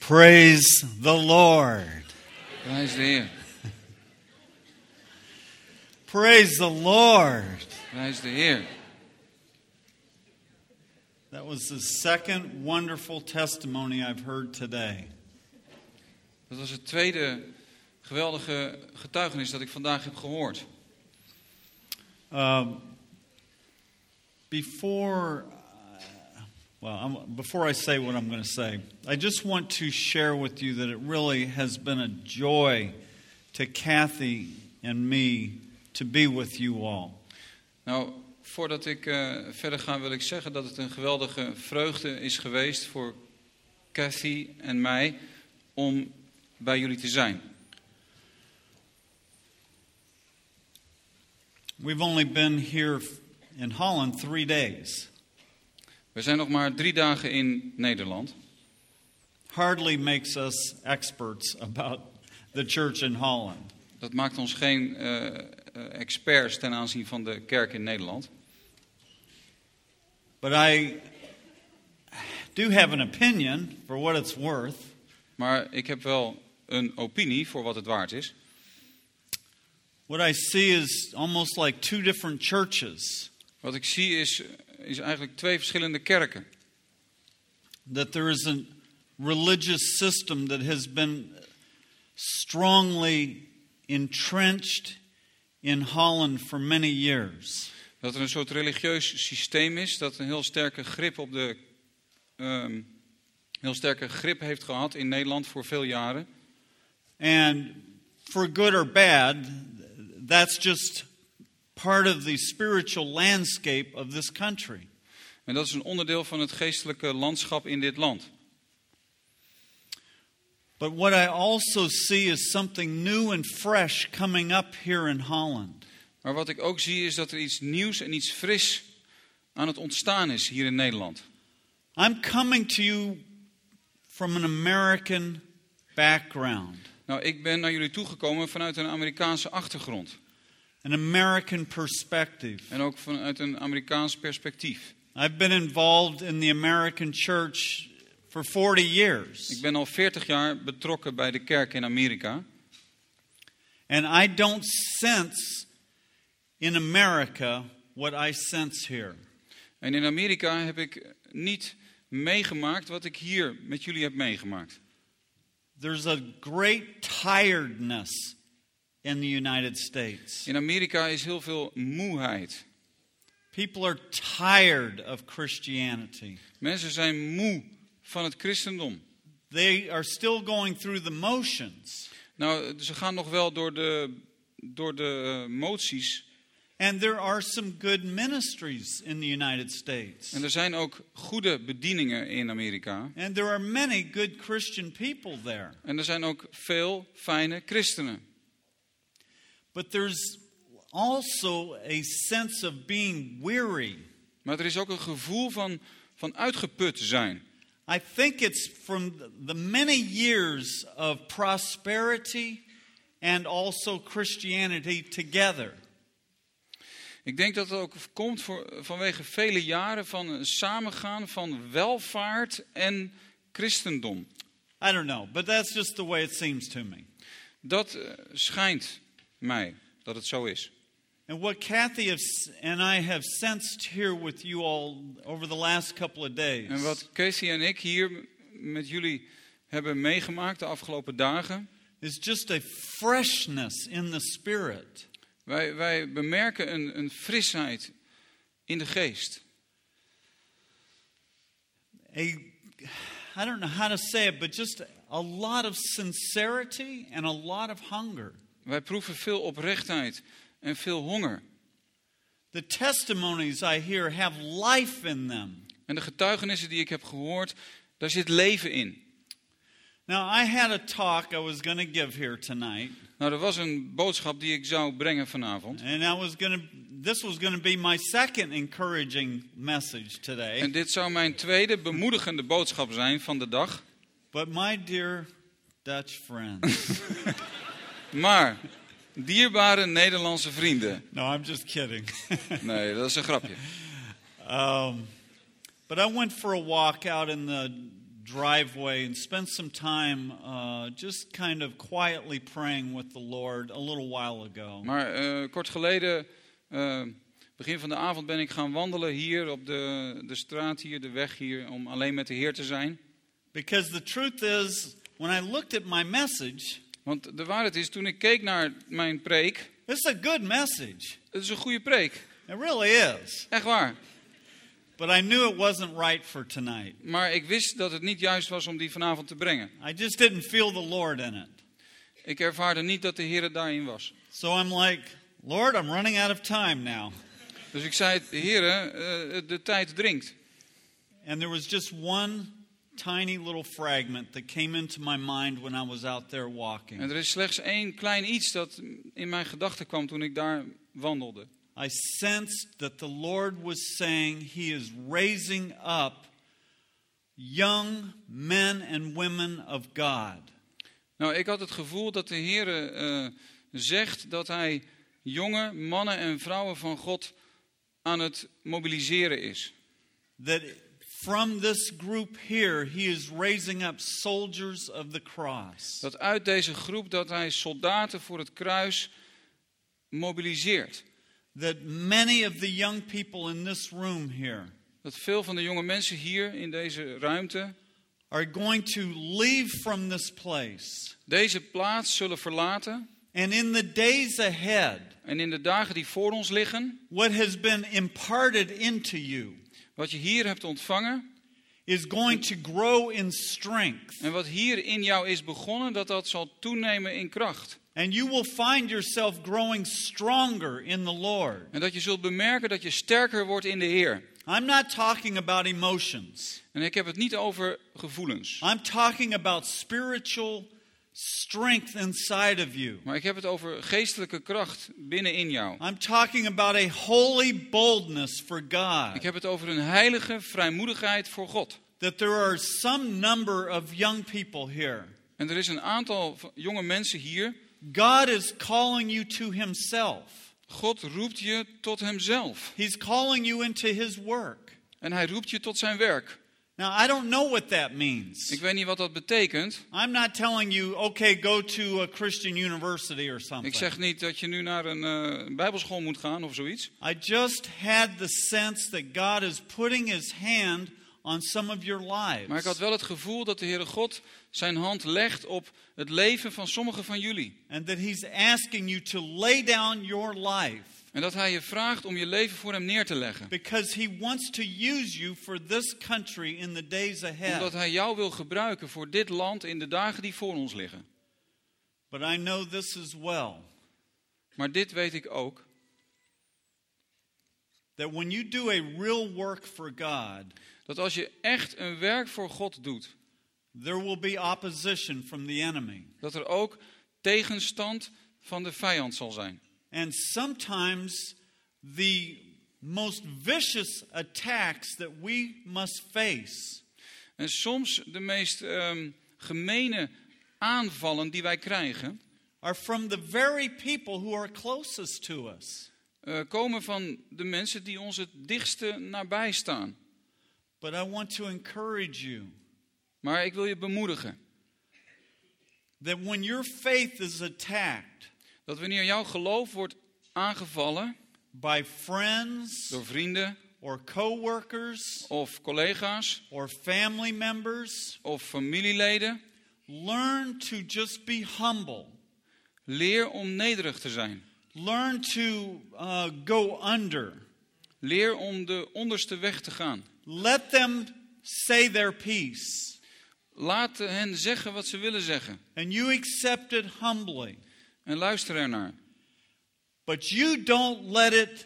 Praise the Lord. Prijs de Heer. Praise the Lord. Prijs de Heer. That was the second wonderful testimony I've heard today. Dat was het tweede geweldige getuigenis dat ik vandaag heb gehoord. Before I say what I'm going to say, I just want to share with you that it really has been a joy to Kathy and me to be with you all. Nou, voordat ik verder ga wil ik zeggen dat het een geweldige vreugde is geweest voor Kathy en mij om bij jullie te zijn. We've only been here in Holland 3 days. We zijn nog maar 3 dagen in Nederland. Hardly makes us experts about the church in Holland. Dat maakt ons geen experts ten aanzien van de kerk in Nederland. But I do have an opinion for what it's worth. Maar ik heb wel een opinie voor wat het waard is. What I see is almost like 2 different churches. Wat ik zie is eigenlijk 2 verschillende kerken. That there is a religious system that has been strongly entrenched in Holland for many years. Dat er een soort religieus systeem is dat een heel sterke grip heeft gehad in Nederland voor veel jaren. And for good or bad, that's just part of the spiritual landscape of this country. En dat is een onderdeel van het geestelijke landschap in dit land. But what I also see is something new and fresh coming up here in Holland. Maar wat ik ook zie is dat er iets nieuws en iets fris aan het ontstaan is hier in Nederland. I'm coming to you from an American background. Nou, ik ben naar jullie toegekomen vanuit een Amerikaanse achtergrond. An American perspective. En ook vanuit een Amerikaans perspectief. I've been involved in the American church for 40 years. Ik ben al 40 jaar betrokken bij de kerk in Amerika. And I don't sense in America what I sense here. En in Amerika heb ik niet meegemaakt wat ik hier met jullie heb meegemaakt. There's a great tiredness in the United States. In Amerika is heel veel moeheid. People are tired of Christianity. Mensen zijn moe van het christendom. They are still going through the motions. Nou, ze gaan nog wel door de moties. And there are some good ministries in the United States. En er zijn ook goede bedieningen in Amerika. And there are many good Christian people there. En er zijn ook veel fijne christenen. But there's also a sense of being weary. Maar er is ook een gevoel van uitgeput zijn. I think it's from the many years of prosperity and also Christianity together. Ik denk dat het ook komt vanwege vele jaren van een samengaan van welvaart en christendom. I don't know, but that's just the way it seems to me. Dat schijnt mij dat het zo is. And what Kathy and I have sensed here with you all over the last couple of days. En wat Casey en ik hier met jullie hebben meegemaakt de afgelopen dagen. Is just a freshness in the spirit. Wij bemerken een frisheid in de geest. I don't know how to say it, but just a lot of sincerity and a lot of hunger. Wij proeven veel oprechtheid en veel honger. The testimonies I hear have life in them. En de getuigenissen die ik heb gehoord, daar zit leven in. Now, I had a talk I was going to give here tonight. Nou, er was een boodschap die ik zou brengen vanavond. And this was going to be my second encouraging message today. En dit zou mijn tweede bemoedigende boodschap zijn van de dag. But my dear Dutch friends. Maar, dierbare Nederlandse vrienden. No, I'm just kidding. Nee, dat is een grapje. But I went for a walk out in the driveway and spent some time just kind of quietly praying with the Lord a little while ago. Maar kort geleden, begin van de avond, ben ik gaan wandelen hier op de straat hier, de weg hier, om alleen met de Heer te zijn. Because the truth is, when I looked at my message, Want de waarheid is, toen ik keek naar mijn preek, it's a good message. het is een goede preek. It really is. Echt waar. But I knew it wasn't right for tonight. Maar ik wist dat het niet juist was om die vanavond te brengen. I just didn't feel the Lord in it. Ik ervaarde niet dat de Heer daarin was. So I'm like, Lord, I'm running out of time now. Dus ik zei, Heer, de tijd dringt. And there was just one tiny little fragment that came into my mind when I was out there walking. En er is slechts één klein iets dat in mijn gedachten kwam toen ik daar wandelde. I sensed that the Lord was saying He is raising up young men and women of God. Nou, ik had het gevoel dat de Heer zegt dat Hij jonge mannen en vrouwen van God aan het mobiliseren is. That from this group here, He is raising up soldiers of the cross. Dat uit deze groep dat Hij soldaten voor het kruis mobiliseert. That many of the young people in this room here Dat veel van de jonge mensen hier in deze ruimte are going to leave from this place. deze plaats zullen verlaten. And in the days ahead, En in de dagen die voor ons liggen, what has been imparted into you wat je hier hebt ontvangen is going to grow in strength. en wat hier in jou is begonnen, dat zal toenemen in kracht. And you will find yourself growing stronger in the Lord. En dat je zult bemerken dat je sterker wordt in de Heer. I'm not talking about emotions. En ik heb het niet over gevoelens. I'm talking about spiritual strength inside of you. Maar ik heb het over geestelijke kracht binnenin jou. I'm talking about a holy boldness for Ik God. heb het over een heilige vrijmoedigheid voor God. That there are some number of young people here. En er is een aantal jonge mensen hier. God is calling you to Himself. God roept je tot hemzelf. He's calling you into His work. En hij roept je tot zijn werk. Now, I don't know what that means. Ik weet niet wat dat betekent. I'm not telling you, okay, go to a Christian university or Ik something. zeg niet dat je nu naar een bijbelschool moet gaan of zoiets. I just had the sense that God is putting His hand on some of your lives. Maar ik had wel het gevoel dat de Heere God zijn hand legt op het leven van sommigen van jullie. And that He's asking you to lay down your life. En dat hij je vraagt om je leven voor hem neer te leggen. Because He wants to use you for this country in the days ahead. Omdat hij jou wil gebruiken voor dit land in de dagen die voor ons liggen. But I know this as well. Maar dit weet ik ook. That when you do a real work for God, Dat als je echt een werk voor God doet, there will be opposition from the enemy. dat er ook tegenstand van de vijand zal zijn. And sometimes the most vicious attacks that we must face En soms de meest gemene aanvallen die wij krijgen, are from the very people who are closest to us. komen van de mensen die ons het dichtste nabij staan. But I want to encourage you Maar ik wil je bemoedigen that when your faith is attacked dat wanneer jouw geloof wordt aangevallen by friends door vrienden or coworkers of collega's or family members, of familieleden, learn to just be humble. leer om nederig te zijn. Learn to go under. Leer om de onderste weg te gaan. Let them say their piece. Laat hen zeggen wat ze willen zeggen. And you accept it humbly. En luister ernaar. But you don't let it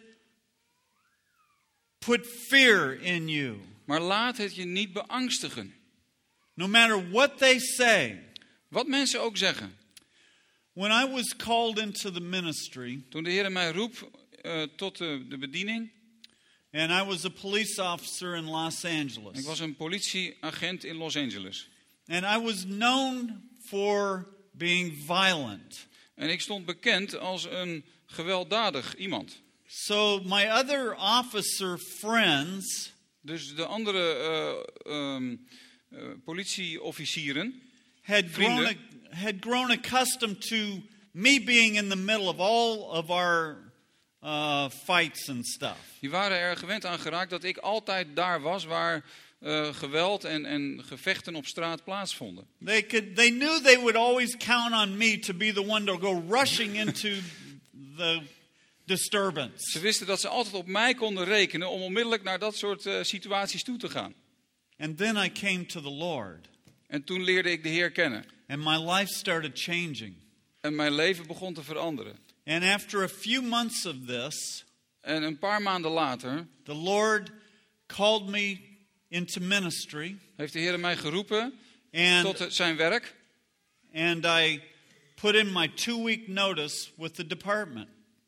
put fear in you. Maar laat het je niet beangstigen. No matter what they say. Wat mensen ook zeggen. When I was called into the ministry, Toen de Heer mij roept tot de bediening. and I was a police officer in Los Angeles. Ik was een politieagent in Los Angeles. And I was known for being violent. En ik stond bekend als een gewelddadig iemand. So my other officer friends Dus de andere politieofficieren had vrienden. grown accustomed to me being in the middle of all of our fights and stuff. Die waren er gewend aan geraakt dat ik altijd daar was waar geweld en gevechten op straat plaatsvonden. They knew they would always count on me to be the one to go rushing into the disturbance. Ze wisten dat ze altijd op mij konden rekenen om onmiddellijk naar dat soort situaties toe te gaan. And then I came to the Lord. En toen leerde ik de Heer kennen. And my life started changing. En mijn leven begon te veranderen. And after a few months of this, En een paar maanden later the Lord called me into ministry. heeft de Heer mij geroepen And tot zijn werk. And I put in my 2-week notice with the department.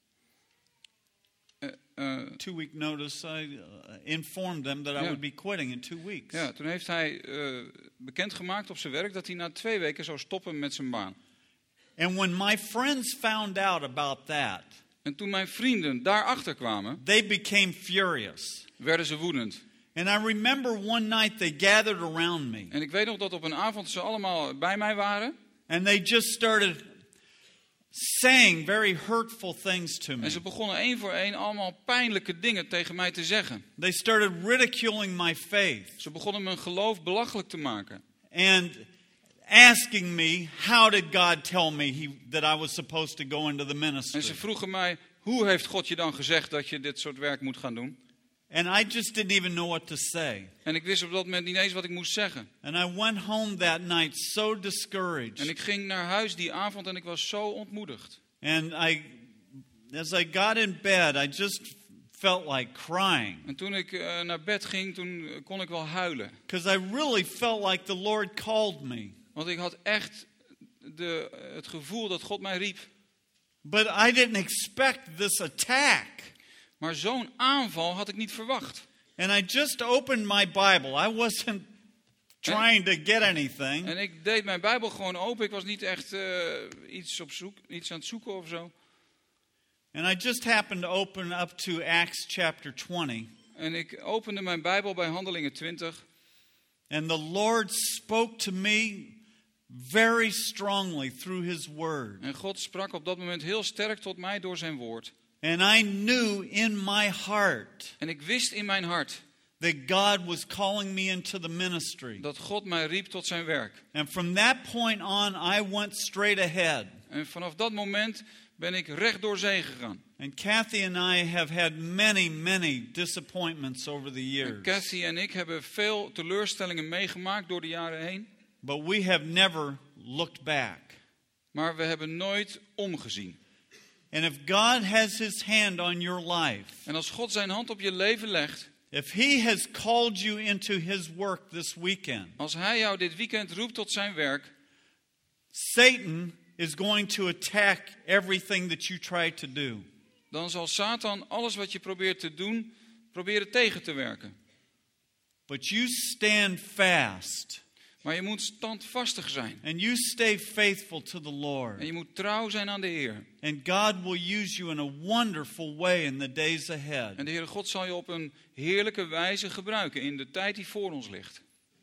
2-week notice, I informed them that I would be quitting in 2 weeks. Ja, toen heeft hij bekendgemaakt op zijn werk dat hij na 2 weken zou stoppen met zijn baan. And when my friends found out about that, En toen mijn vrienden daarachter kwamen, they became furious. werden ze woedend. And I remember one night they gathered around me. En ik weet nog dat op een avond ze allemaal bij mij waren. And they just started saying very hurtful things to me. En ze begonnen één voor één allemaal pijnlijke dingen tegen mij te zeggen. They started ridiculing my faith Ze begonnen mijn geloof belachelijk te maken. and asking me, how did God tell me that I was supposed to go into the En ministry? ze vroegen mij, hoe heeft God je dan gezegd dat je dit soort werk moet gaan doen? And I just didn't even know what to say. En ik wist op dat moment niet eens wat ik moest zeggen. And I went home that night so discouraged. En ik ging naar huis die avond en ik was zo ontmoedigd. And as I got in bed, I just felt like crying. En toen ik naar bed ging, toen kon ik wel huilen. Because I really felt like the Lord called me. Want ik had echt het gevoel dat God mij riep. But I didn't expect this attack. Maar zo'n aanval had ik niet verwacht. And I just opened my Bible. I wasn't trying to get anything. En ik deed mijn Bijbel gewoon open. Ik was niet echt iets aan het zoeken of zo. And I just happened to open up to Acts chapter 20. En ik opende mijn Bijbel bij Handelingen 20. And the Lord spoke to me very strongly through His Word. En God sprak op dat moment heel sterk tot mij door zijn woord. And I knew in my heart En ik wist in mijn hart that God was calling me into the ministry. dat God mij riep tot zijn werk. And from that point on, I went straight ahead. En vanaf dat moment ben ik recht door zee gegaan. And Kathy and I have had many, many disappointments over the En years. Cassie en ik hebben veel teleurstellingen meegemaakt door de jaren heen. But we have never looked back. Maar we hebben nooit omgezien. And if God has His hand on your life, En als God zijn hand op je leven legt, if He has called you into His work this weekend, als hij jou dit weekend roept tot zijn werk, Satan is going to attack everything that you try to do. dan zal Satan alles wat je probeert te doen, proberen tegen te werken. But you stand fast Maar je moet standvastig zijn. and you stay faithful to the En Lord. je moet trouw zijn aan de Heer. And God will use you in a wonderful way in the days ahead. En de Heere God zal je op een heerlijke wijze gebruiken in de tijd die voor ons ligt.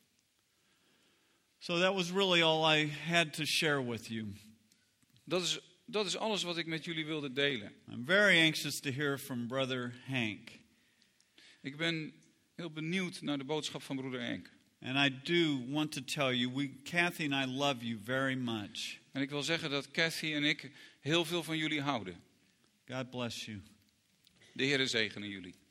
So that was really all I had to share with you. Dat is alles wat ik met jullie wilde delen. I'm very anxious to hear from Brother Hank. Ik ben heel benieuwd naar de boodschap van broeder Henk. And I do want to tell you, Kathy and I love you very much. En ik wil zeggen dat Cathy en ik heel veel van jullie houden. God bless you. De Heere zegene jullie.